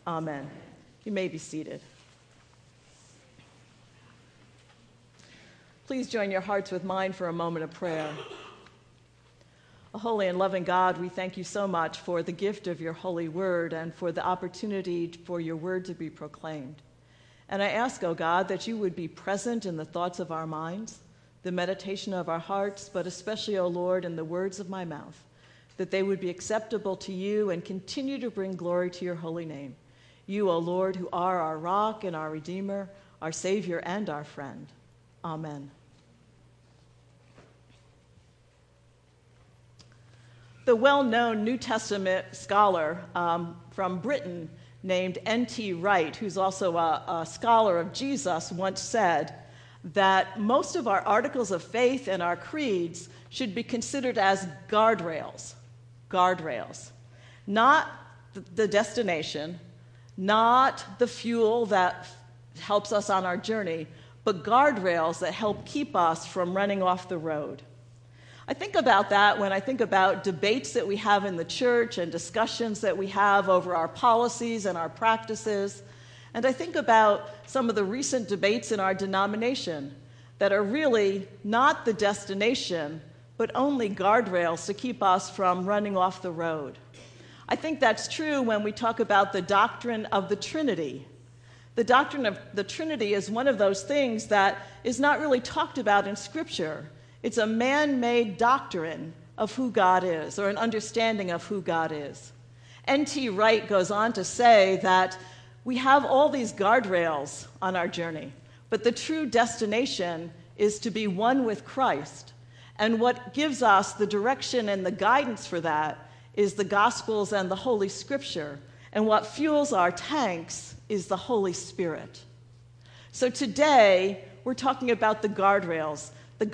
Amen. You may be seated. Please join your hearts with mine for a moment of prayer. O holy and loving God, we thank you so much for the gift of your holy word and for the opportunity for your word to be proclaimed. And I ask, O God, that you would be present in the thoughts of our minds, the meditation of our hearts, but especially, O Lord, in the words of my mouth, that they would be acceptable to you and continue to bring glory to your holy name. You, O Lord, who are our rock and our Redeemer, our Savior and our friend. Amen. The well-known New Testament scholar from Britain named N.T. Wright, who's also a scholar of Jesus, once said that most of our articles of faith and our creeds should be considered as guardrails. Guardrails. Not the destination, not the fuel that helps us on our journey, but guardrails that help keep us from running off the road. I think about that when I think about debates that we have in the church and discussions that we have over our policies and our practices. And I think about some of the recent debates in our denomination that are really not the destination, but only guardrails to keep us from running off the road. I think that's true when we talk about the doctrine of the Trinity. The doctrine of the Trinity is one of those things that is not really talked about in Scripture. It's a man-made doctrine of who God is, or an understanding of who God is. N.T. Wright goes on to say that we have all these guardrails on our journey, but the true destination is to be one with Christ. And what gives us the direction and the guidance for that is the Gospels and the Holy Scripture. And what fuels our tanks is the Holy Spirit. So today, we're talking about the guardrails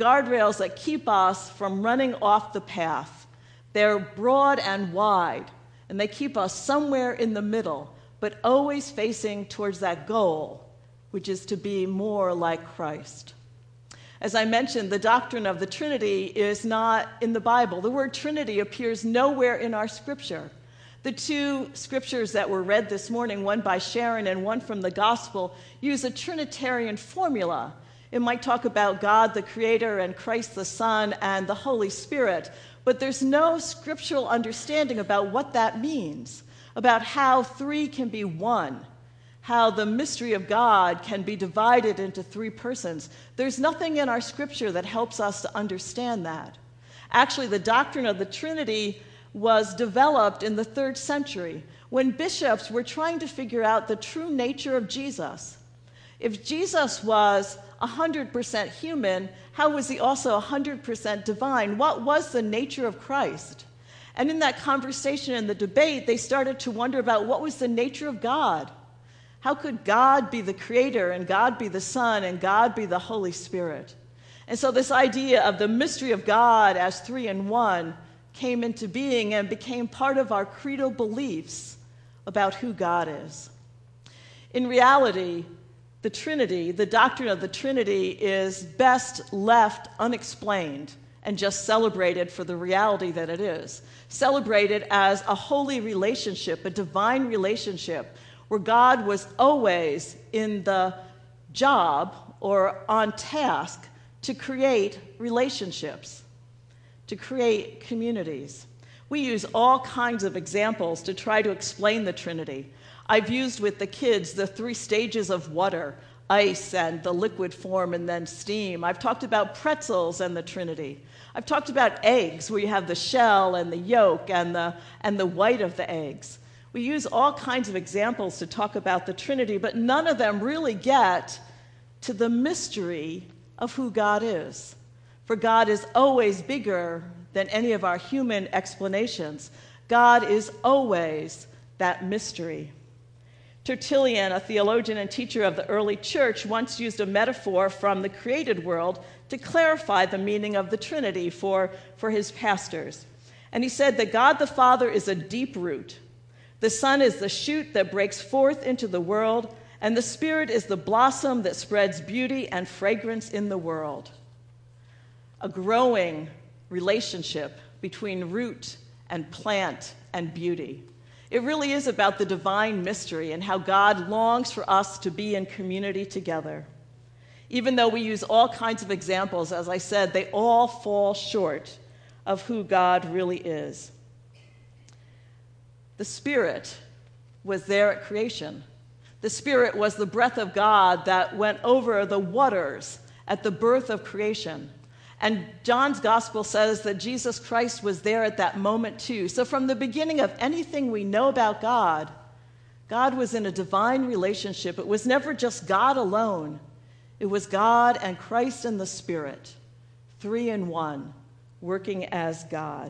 that keep us from running off the path. They're broad and wide, and they keep us somewhere in the middle, but always facing towards that goal, which is to be more like Christ. As I mentioned, the doctrine of the Trinity is not in the Bible. The word Trinity appears nowhere in our Scripture. The two scriptures that were read this morning, one by Sharon and one from the Gospel, use a Trinitarian formula. It might talk about God the Creator and Christ the Son and the Holy Spirit, but there's no scriptural understanding about what that means, about how three can be one, how the mystery of God can be divided into three persons. There's nothing in our Scripture that helps us to understand that. Actually, the doctrine of the Trinity was developed in the 3rd century when bishops were trying to figure out the true nature of Jesus. If Jesus was 100% human, how was he also 100% divine? What was the nature of Christ? And in that conversation and the debate, they started to wonder about what was the nature of God. How could God be the Creator and God be the Son and God be the Holy Spirit? And so this idea of the mystery of God as three in one came into being and became part of our creedal beliefs about who God is. In reality, the Trinity, the doctrine of the Trinity, is best left unexplained and just celebrated for the reality that it is. Celebrated as a holy relationship, a divine relationship, where God was always in the job or on task to create relationships, to create communities. We use all kinds of examples to try to explain the Trinity. I've used with the kids the 3 stages of water, ice and the liquid form and then steam. I've talked about pretzels and the Trinity. I've talked about eggs, where you have the shell and the yolk and the white of the eggs. We use all kinds of examples to talk about the Trinity, but none of them really get to the mystery of who God is. For God is always bigger than any of our human explanations. God is always that mystery. Tertullian, a theologian and teacher of the early church, once used a metaphor from the created world to clarify the meaning of the Trinity for his pastors. And he said that God the Father is a deep root. The Son is the shoot that breaks forth into the world, and the Spirit is the blossom that spreads beauty and fragrance in the world. A growing relationship between root and plant and beauty. It really is about the divine mystery and how God longs for us to be in community together. Even though we use all kinds of examples, as I said, they all fall short of who God really is. The Spirit was there at creation. The Spirit was the breath of God that went over the waters at the birth of creation. And John's gospel says that Jesus Christ was there at that moment too. So from the beginning of anything we know about God, God was in a divine relationship. It was never just God alone. It was God and Christ and the Spirit, 3 in 1, working as God.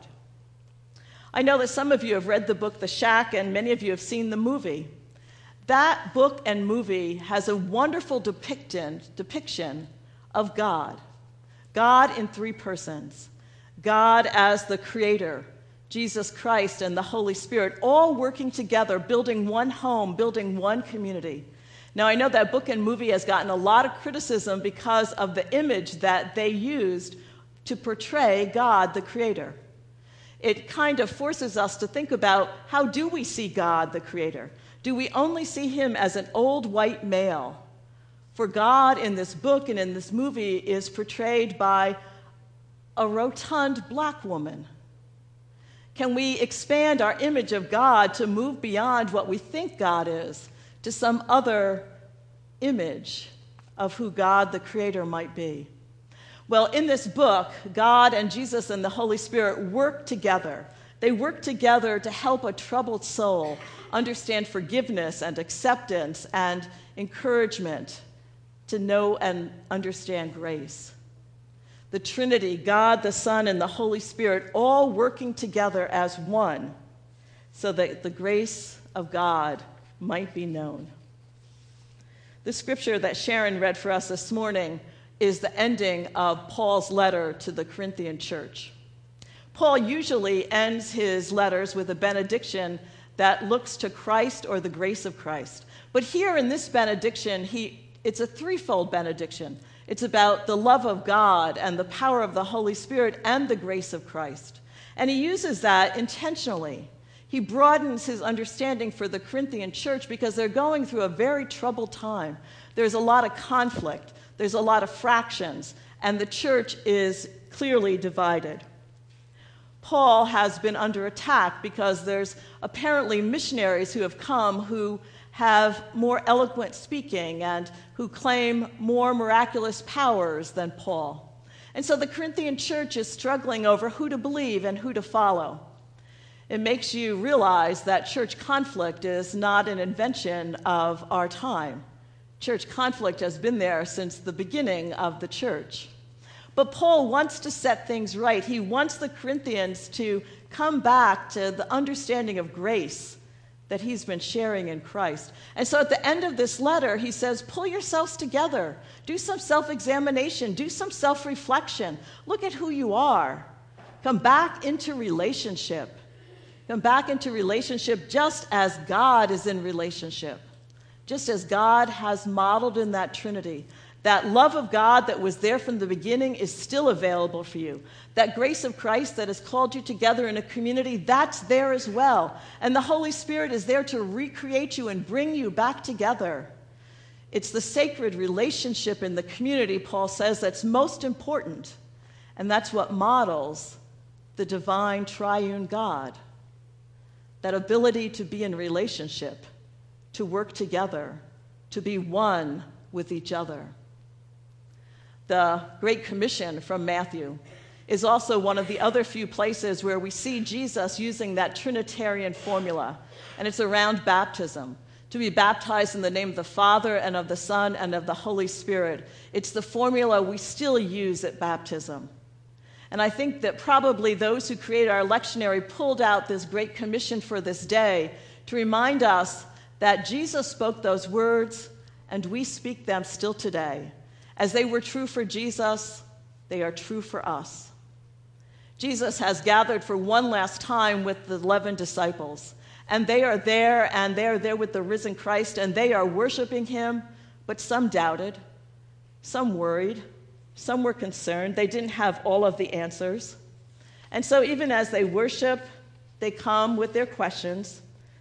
I know that some of you have read the book The Shack, and many of you have seen the movie. That book and movie has a wonderful depiction of God. God in 3 persons. God as the Creator, Jesus Christ and the Holy Spirit, all working together, building one home, building one community. Now, I know that book and movie has gotten a lot of criticism because of the image that they used to portray God, the Creator. It kind of forces us to think about, how do we see God, the Creator? Do we only see him as an old white male? For God in this book and in this movie is portrayed by a rotund black woman. Can we expand our image of God to move beyond what we think God is to some other image of who God, the Creator, might be? Well, in this book, God and Jesus and the Holy Spirit work together. They work together to help a troubled soul understand forgiveness and acceptance and encouragement, to know and understand grace. The Trinity, God, the Son, and the Holy Spirit, all working together as one so that the grace of God might be known. The scripture that Sharon read for us this morning is the ending of Paul's letter to the Corinthian church. Paul usually ends his letters with a benediction that looks to Christ or the grace of Christ. But here in this benediction, it's a threefold benediction. It's about the love of God and the power of the Holy Spirit and the grace of Christ. And he uses that intentionally. He broadens his understanding for the Corinthian church because they're going through a very troubled time. There's a lot of conflict. There's a lot of fractions. And the church is clearly divided. Paul has been under attack because there's apparently missionaries who have come who have more eloquent speaking and who claim more miraculous powers than Paul. And so the Corinthian church is struggling over who to believe and who to follow. It makes you realize that church conflict is not an invention of our time. Church conflict has been there since the beginning of the church. But Paul wants to set things right. He wants the Corinthians to come back to the understanding of grace that he's been sharing in Christ. And so at the end of this letter, he says, pull yourselves together. Do some self-examination. Do some self-reflection. Look at who you are. Come back into relationship. Come back into relationship just as God is in relationship. Just as God has modeled in that Trinity. That love of God that was there from the beginning is still available for you. That grace of Christ that has called you together in a community, that's there as well. And the Holy Spirit is there to recreate you and bring you back together. It's the sacred relationship in the community, Paul says, that's most important. And that's what models the divine triune God. That ability to be in relationship, to work together, to be one with each other. The Great Commission from Matthew is also one of the other few places where we see Jesus using that Trinitarian formula, and it's around baptism. To be baptized in the name of the Father and of the Son and of the Holy Spirit. It's the formula we still use at baptism. And I think that probably those who created our lectionary pulled out this Great Commission for this day to remind us that Jesus spoke those words, and we speak them still today. As they were true for Jesus, they are true for us. Jesus has gathered for one last time with the 11 disciples, and they are there with the risen Christ, and they are worshiping him, but some doubted, some worried, some were concerned. They didn't have all of the answers. And so even as they worship, they come with their questions.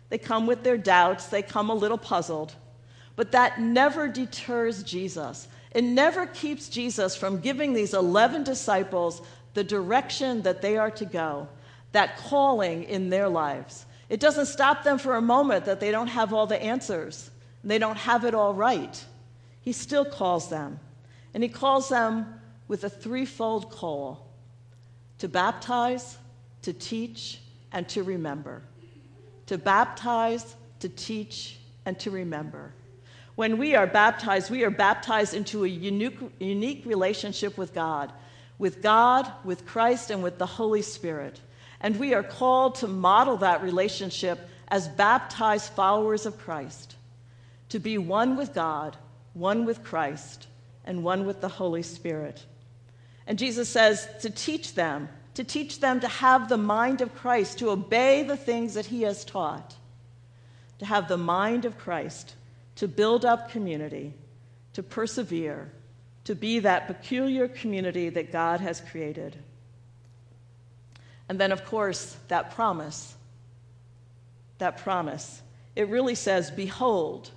They come with their doubts. They come a little puzzled. But that never deters Jesus. It never keeps Jesus from giving these 11 disciples the direction that they are to go, that calling in their lives. It doesn't stop them for a moment that they don't have all the answers. They don't have it all right. He still calls them. And he calls them with a threefold call: to baptize, to teach, and to remember. To baptize, to teach, and to remember. When we are baptized into a unique relationship with God, with Christ, and with the Holy Spirit. And we are called to model that relationship as baptized followers of Christ, to be one with God, one with Christ, and one with the Holy Spirit. And Jesus says to teach them to have the mind of Christ, to obey the things that he has taught, to have the mind of Christ, to build up community, to persevere, to be that peculiar community that God has created. And then, of course, that promise. It really says, behold,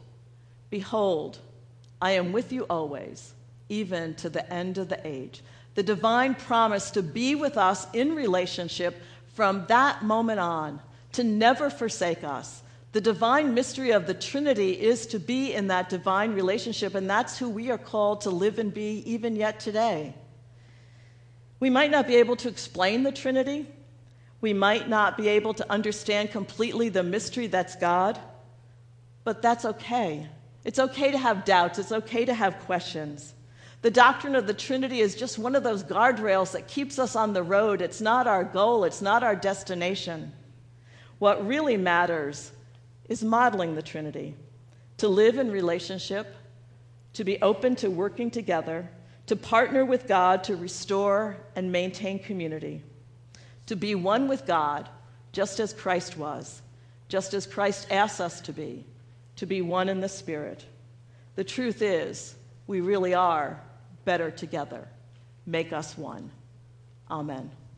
I am with you always, even to the end of the age. The divine promise to be with us in relationship from that moment on, to never forsake us. The divine mystery of the Trinity is to be in that divine relationship, and that's who we are called to live and be even yet today. We might not be able to explain the Trinity. We might not be able to understand completely the mystery that's God, but that's okay. It's okay to have doubts. It's okay to have questions. The doctrine of the Trinity is just one of those guardrails that keeps us on the road. It's not our goal. It's not our destination. What really matters is modeling the Trinity, to live in relationship, to be open to working together, to partner with God to restore and maintain community, to be one with God, just as Christ was, just as Christ asks us to be one in the Spirit. The truth is, we really are better together. Make us one. Amen.